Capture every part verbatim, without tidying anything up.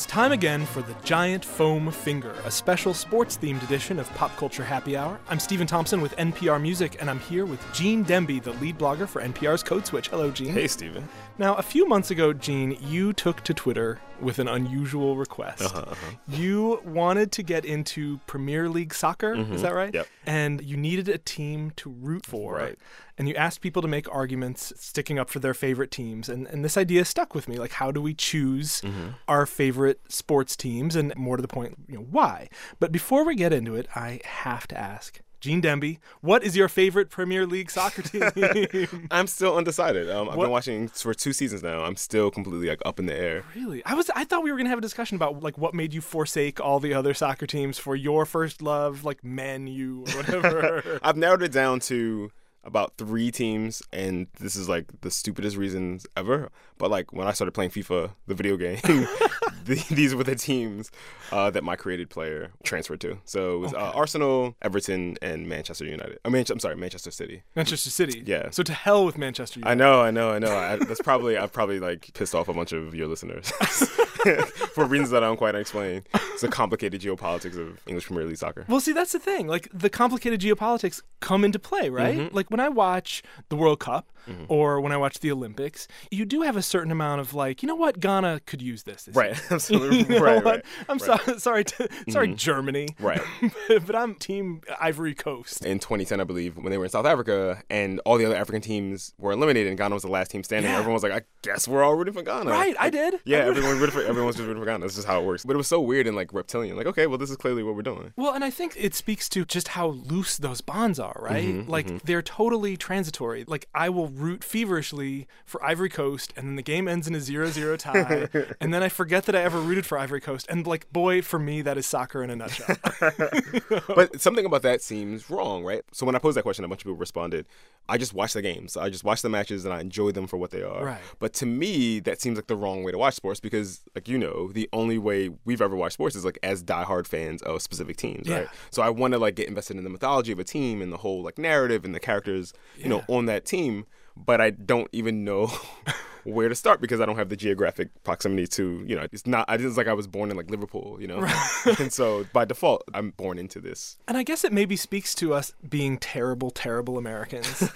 time again for the Giant Foam Finger, a special sports-themed edition of Pop Culture Happy Hour. I'm Stephen Thompson with N P R Music, and I'm here with Gene Demby, the lead blogger for N P R's Code Switch. Hello, Gene. Hey, Stephen. Now, a few months ago, Gene, you took to Twitter with an unusual request. Uh-huh, uh-huh. You wanted to get into Premier League soccer, Mm-hmm. is that right? Yep. And you needed a team to root for. Right. And you asked people to make arguments sticking up for their favorite teams. And, and this idea stuck with me. Like, how do we choose Mm-hmm. our favorite sports teams? And more to the point, you know, why? But before we get into it, I have to ask, Gene Demby, what is your favorite Premier League soccer team? I'm still undecided. Um, I've What? been watching for two seasons now. I'm still completely like up in the air. Really? I was I thought we were going to have a discussion about like what made you forsake all the other soccer teams for your first love, like Man U or whatever. I've narrowed it down to about three teams, and this is like the stupidest reasons ever. But like when I started playing FIFA, the video game, the, these were the teams uh, that my created player transferred to. So it was Okay. uh, Arsenal, Everton, and Manchester United. I mean, I'm sorry, Manchester City. Manchester City. Yeah. So to hell with Manchester United. I know, I know, I know. I, that's probably I've probably like pissed off a bunch of your listeners for reasons that I don't quite explain. It's the complicated geopolitics of English Premier League soccer. Well, see, that's the thing. Like, the complicated geopolitics come into play, right? Mm-hmm. Like, when I watch the World Cup or when I watch the Olympics, you do have a certain amount of, like, you know what? Ghana could use this. this Right, year. absolutely. You know right, what? right. I'm right. so, sorry, to, sorry, Germany. Right. but, but I'm Team Ivory Coast. In twenty ten, I believe, when they were in South Africa and all the other African teams were eliminated and Ghana was the last team standing, Yeah. everyone was like, I guess we're all rooting for Ghana. Right, I did. Yeah, I rooted- everyone rooted for, everyone was just rooting for Ghana. That's just how it works. But it was so weird and like reptilian. Like, okay, well, this is clearly what we're doing. Well, and I think it speaks to just how loose those bonds are, right? Mm-hmm, like, they're totally transitory. Like, I will root feverishly for Ivory Coast, and then the game ends in a zero zero tie, and then I forget that I ever rooted for Ivory Coast. And, like, boy, for me, that is soccer in a nutshell. But something about that seems wrong, right? So when I posed that question, a bunch of people responded, I just watch the games. I just watch the matches and I enjoy them for what they are. Right. But to me, that seems like the wrong way to watch sports because, like, you know, the only way we've ever watched sports is like as diehard fans of specific teams, Yeah. right? So I want to like get invested in the mythology of a team and the whole like narrative and the characters, you know, Yeah. on that team. But I don't even know where to start because I don't have the geographic proximity to, you know, it's not, it's like I was born in like Liverpool, you know? And so by default, I'm born into this. And I guess it maybe speaks to us being terrible, terrible Americans.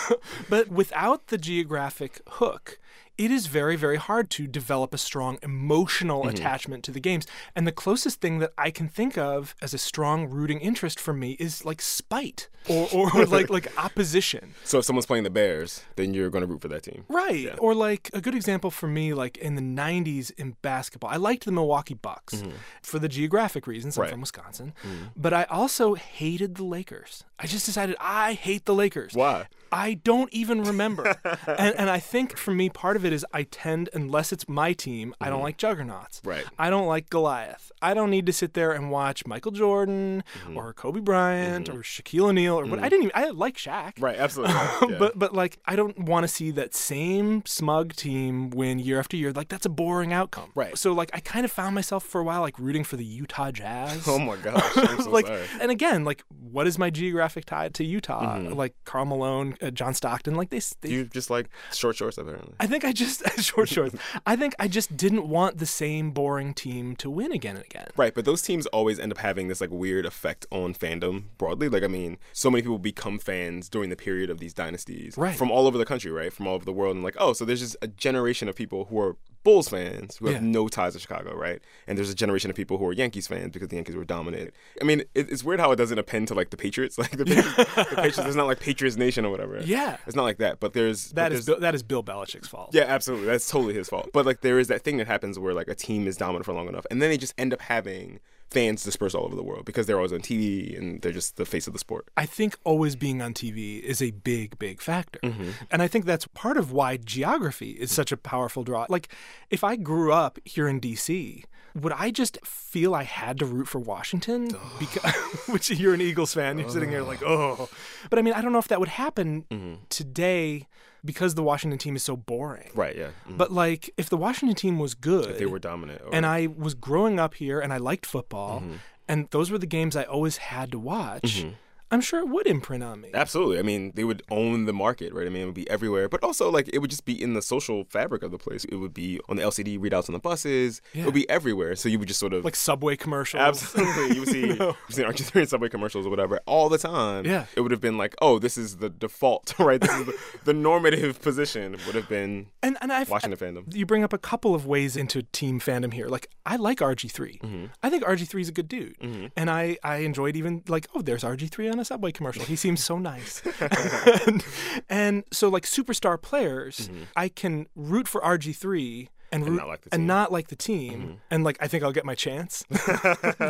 But without the geographic hook, it is very, very hard to develop a strong emotional attachment to the games. And the closest thing that I can think of as a strong rooting interest for me is like spite or, or like like opposition. So if someone's playing the Bears, then you're going to root for that team. Right. Yeah. Or like a good example for me, like in the nineties in basketball, I liked the Milwaukee Bucks for the geographic reasons. I'm Right. from Wisconsin. But I also hated the Lakers. I just decided I hate the Lakers. Why? I don't even remember. and, and I think for me, part of it is I tend, unless it's my team, I don't like juggernauts. Right. I don't like Goliath. I don't need to sit there and watch Michael Jordan or Kobe Bryant or Shaquille O'Neal or what. I didn't even, I like Shaq. Right, absolutely. Yeah. But but like I don't want to see that same smug team win year after year. Like that's a boring outcome. Right. So like I kind of found myself for a while like rooting for the Utah Jazz. Oh my gosh, I'm so like sorry. and again like what is my geographic tie to Utah? Like Karl Malone, uh, John Stockton. Like they. they You just like short shorts, apparently. I think I just short shorts. I think I just didn't want the same boring team to win again and again. Right, but those teams always end up having this like weird effect on fandom broadly. Like, I mean, so many people become fans during the period of these dynasties Right. from all over the country, right? From all over the world. And like, oh, so there's just a generation of people who are Bulls fans who have Yeah. no ties to Chicago, right? And there's a generation of people who are Yankees fans because the Yankees were dominant. I mean, it, it's weird how it doesn't append to like the Patriots. Like the Patriots, the Patriots, there's not like Patriots Nation or whatever. Yeah. It's not like that, but there's... That but is there's- Bill, that is Bill Belichick's fault. Yeah, absolutely. That's totally his fault. But like there is that thing that happens where like a team is dominant for long enough and then they just end up having fans dispersed all over the world because they're always on T V and they're just the face of the sport. I think always being on T V is a big, big factor. Mm-hmm. And I think that's part of why geography is such a powerful draw. Like, if I grew up here in D C, would I just feel I had to root for Washington? Because, which you're an Eagles fan, you're sitting here like, oh. But I mean, I don't know if that would happen Mm-hmm. today because the Washington team is so boring. Right, yeah. Mhm. But like, if the Washington team was good, If they were dominant. Or, and I was growing up here and I liked football, Mm-hmm. and those were the games I always had to watch, I'm sure it would imprint on me. Absolutely. I mean, they would own the market, right? I mean, it would be everywhere. But also, like, it would just be in the social fabric of the place. It would be on the L C D readouts on the buses. Yeah. It would be everywhere. So you would just sort of... Like Subway commercials. Absolutely. You would see, no. you see R G three and Subway commercials or whatever all the time. Yeah. It would have been like, oh, this is the default, right? This is the, the normative position would have been and, and I've, watching the fandom. You bring up a couple of ways into team fandom here. Like, I like R G three. Mm-hmm. I think R G three is a good dude. Mm-hmm. And I, I enjoyed even, like, oh, there's R G three on a Subway commercial. He seems so nice. and, and so, like, superstar players, mm-hmm. I can root for R G three and, root, and not like the team, and, not like the team. Mm-hmm. and like I think I'll get my chance. like,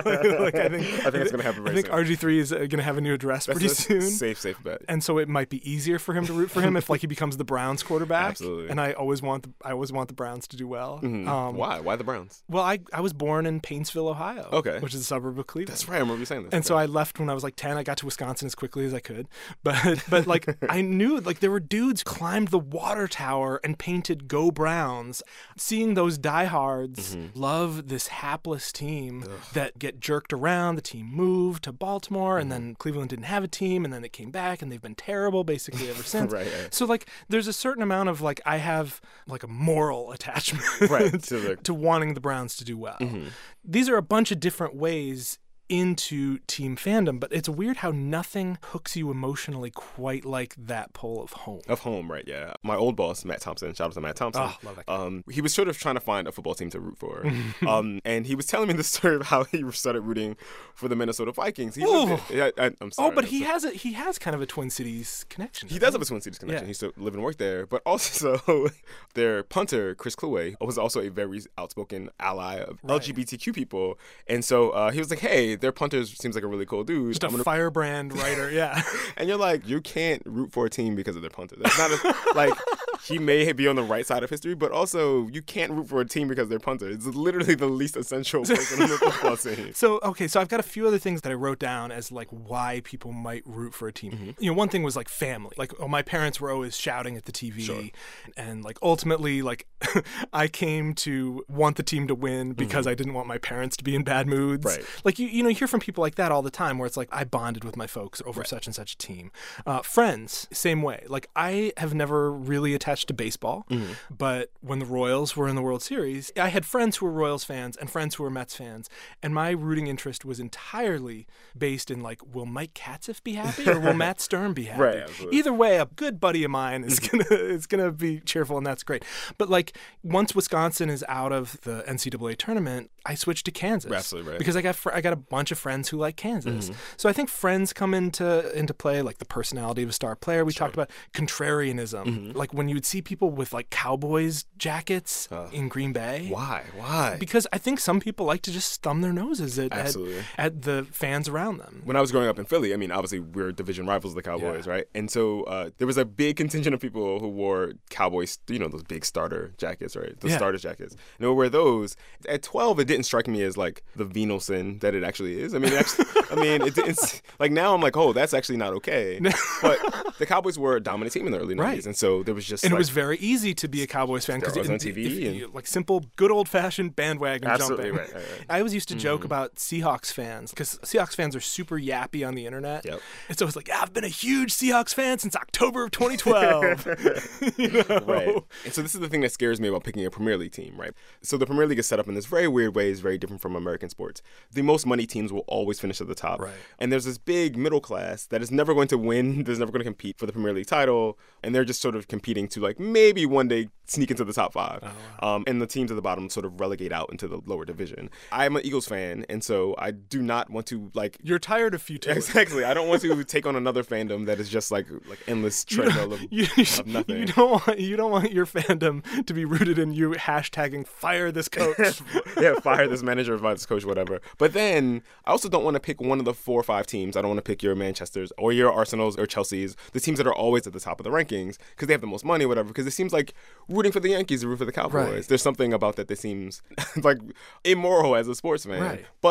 I think I think it's gonna happen. Very I think soon. R G three is uh, gonna have a new address That's pretty a soon. Safe, safe bet. And so it might be easier for him to root for him if like he becomes the Browns quarterback. Absolutely. And I always want the, I always want the Browns to do well. Mm-hmm. Um, Why? Why the Browns? Well, I I was born in Paintsville, Ohio. Okay. Which is a suburb of Cleveland. That's right. I remember you saying this. And okay. so I left when I was like ten. I got to Wisconsin as quickly as I could, but but like I knew like there were dudes climbed the water tower and painted "Go Browns." Seeing those diehards mm-hmm. love this hapless team Ugh. that get jerked around. The team moved to Baltimore, mm-hmm. and then Cleveland didn't have a team, and then it came back, and they've been terrible basically ever since. right, right. So like, there's a certain amount of like I have like a moral attachment right, to, the... to wanting the Browns to do well. Mm-hmm. These are a bunch of different ways into team fandom, but it's weird how nothing hooks you emotionally quite like that pull of home. Of home, right, yeah. My old boss, Matt Thompson, shout out to Matt Thompson. Oh, love that guy. Um, he was sort of trying to find a football team to root for. um, and he was telling me the story of how he started rooting for the Minnesota Vikings. He lived in, I, I, I'm sorry. Oh, but I'm he sorry. has a he has kind of a Twin Cities connection. He right? does have a Twin Cities connection. Yeah. He used to live and work there. But also, their punter, Chris Kluwe, was also a very outspoken ally of right. L G B T Q people. And so uh, he was like, hey, their punter seems like a really cool dude. Just a gonna... firebrand writer, yeah. And you're like, you can't root for a team because of their punter. That's not a, like, he may be on the right side of history, but also you can't root for a team because they're punter. It's literally the least essential person on the football team. So, okay, so I've got a few other things that I wrote down as like why people might root for a team. Mm-hmm. You know, one thing was like family. Like, oh, my parents were always shouting at the T V. Sure. And like ultimately, like I came to want the team to win because mm-hmm. I didn't want my parents to be in bad moods. Right. Like, you, you know, you hear from people like that all the time where it's like, I bonded with my folks over right. such and such a team. Uh, friends, same way. Like, I have never really attached to baseball, mm-hmm. but when the Royals were in the World Series, I had friends who were Royals fans and friends who were Mets fans, and my rooting interest was entirely based in, like, will Mike Katzif be happy or will Matt Stern be happy? Right, absolutely. Either way, a good buddy of mine is gonna is gonna be cheerful, and that's great. But, like, once Wisconsin is out of the N C double A tournament, I switched to Kansas. Absolutely right. Because I got fr- I got a bunch of friends who like Kansas. Mm-hmm. So I think friends come into into play, like the personality of a star player. We sure. talked about contrarianism. Mm-hmm. Like when you would see people with like Cowboys jackets uh, in Green Bay. Why? Why? Because I think some people like to just thumb their noses at, at, at the fans around them. When I was growing up in Philly, I mean, obviously we're division rivals of the Cowboys, yeah. right? And so uh, there was a big contingent of people who wore Cowboys, you know, those big starter jackets, right? The yeah. starter jackets. And they would wear those. At twelve, it didn't strike me as like the venal sin that it actually is. I mean, actually, I mean, it didn't. Like now, I'm like, oh, that's actually not okay. But the Cowboys were a dominant team in the early nineties, right. and so there was just and like, it was very easy to be a Cowboys fan because it was on T V, if, and, if, like simple, good old fashioned bandwagon absolutely jumping. Right, right, right. I always used to joke mm-hmm. about Seahawks fans because Seahawks fans are super yappy on the internet. Yep. And so it's like, yeah, I've been a huge Seahawks fan since October of twenty twelve. You know? Right. And so this is the thing that scares me about picking a Premier League team, right? So the Premier League is set up in this very weird way, is very different from American sports. The most money teams will always finish at the top. Right. And there's this big middle class that is never going to win, that's never going to compete for the Premier League title, and they're just sort of competing to like maybe one day sneak into the top five. Oh, wow. um, and the teams at the bottom sort of relegate out into the lower division. I'm an Eagles fan, and so I do not want to like... You're tired of futility. Exactly. I don't want to take on another fandom that is just like like endless treadmill of, you, of nothing. You don't want you don't want your fandom to be rooted in you hashtagging fire this coach. Yeah, fire this manager, fire this coach, whatever. But then I also don't want to pick one of the four or five teams. I don't want to pick your Manchesters or your Arsenals or Chelseas, the teams that are always at the top of the rankings because they have the most money, whatever. Because it seems like rooting for the Yankees or root for the Cowboys. Right. There's something about that that seems like immoral as a sports fan. Right. But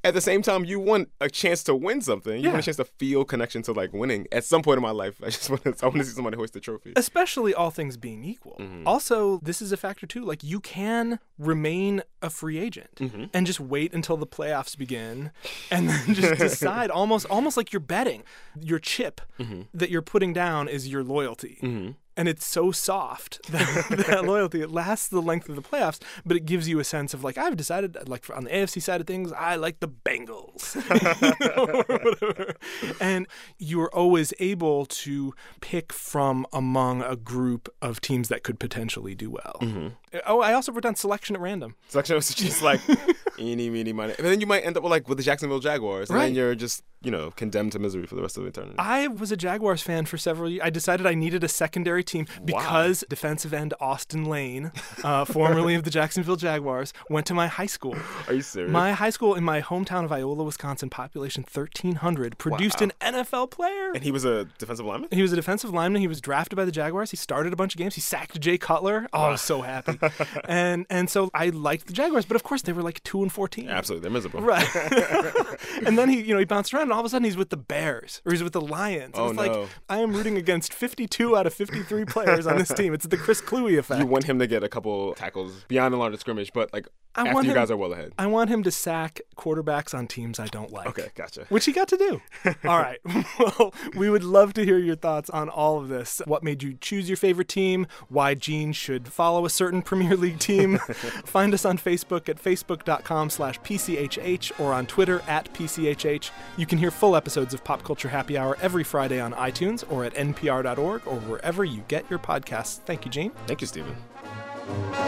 at the same time, you want a chance to win something. You Yeah. want a chance to feel connection to like winning. At some point in my life, I just want to, I want to see somebody hoist the trophy. Especially all things being equal. Mm-hmm. Also, this is a factor too. Like, you can remain a free agent Mm-hmm. and just wait until the playoffs begin, and then just decide almost, almost like you're betting. Your chip Mm-hmm. that you're putting down is your loyalty. Mm-hmm. And it's so soft, that, that loyalty. It lasts the length of the playoffs, but it gives you a sense of, like, I've decided, like, on the A F C side of things, I like the Bengals. You know, or whatever. And you're always able to pick from among a group of teams that could potentially do well. Mm-hmm. Oh, I also wrote down selection at random. Selection was just like eeny, meeny, miny. And then you might end up with, like, with the Jacksonville Jaguars. And Right. then you're just, you know, condemned to misery for the rest of eternity. I was a Jaguars fan for several years. I decided I needed a secondary team because defensive end Austin Lane, uh, formerly of the Jacksonville Jaguars, went to my high school. Are you serious? My high school in my hometown of Iola, Wisconsin, population thirteen hundred, produced Wow. an N F L player. And he was a defensive lineman? He was a defensive lineman. He was drafted by the Jaguars. He started a bunch of games. He sacked Jay Cutler. Oh, I was so happy. and and so I liked the Jaguars, but of course they were like two and fourteen. Absolutely. They're miserable. Right. And then he, you know, he bounced around, and all of a sudden he's with the Bears, or he's with the Lions. Oh, it's like, no. I am rooting against fifty-two out of fifty-three players on this team. It's the Chris Cluey effect. You want him to get a couple tackles beyond the line of scrimmage, but, like, I after want you him- guys are well ahead. I want him to sack quarterbacks on teams I don't like. Okay, gotcha. Which he got to do. All right. Well, we would love to hear your thoughts on all of this. What made you choose your favorite team? Why Gene should follow a certain Premier League team? Find us on Facebook at facebook.com slash PCHH or on Twitter at P C H H. You can hear full episodes of Pop Culture Happy Hour every Friday on iTunes or at N P R dot org or wherever you get your podcasts. Thank you, Gene. Thank you, Stephen.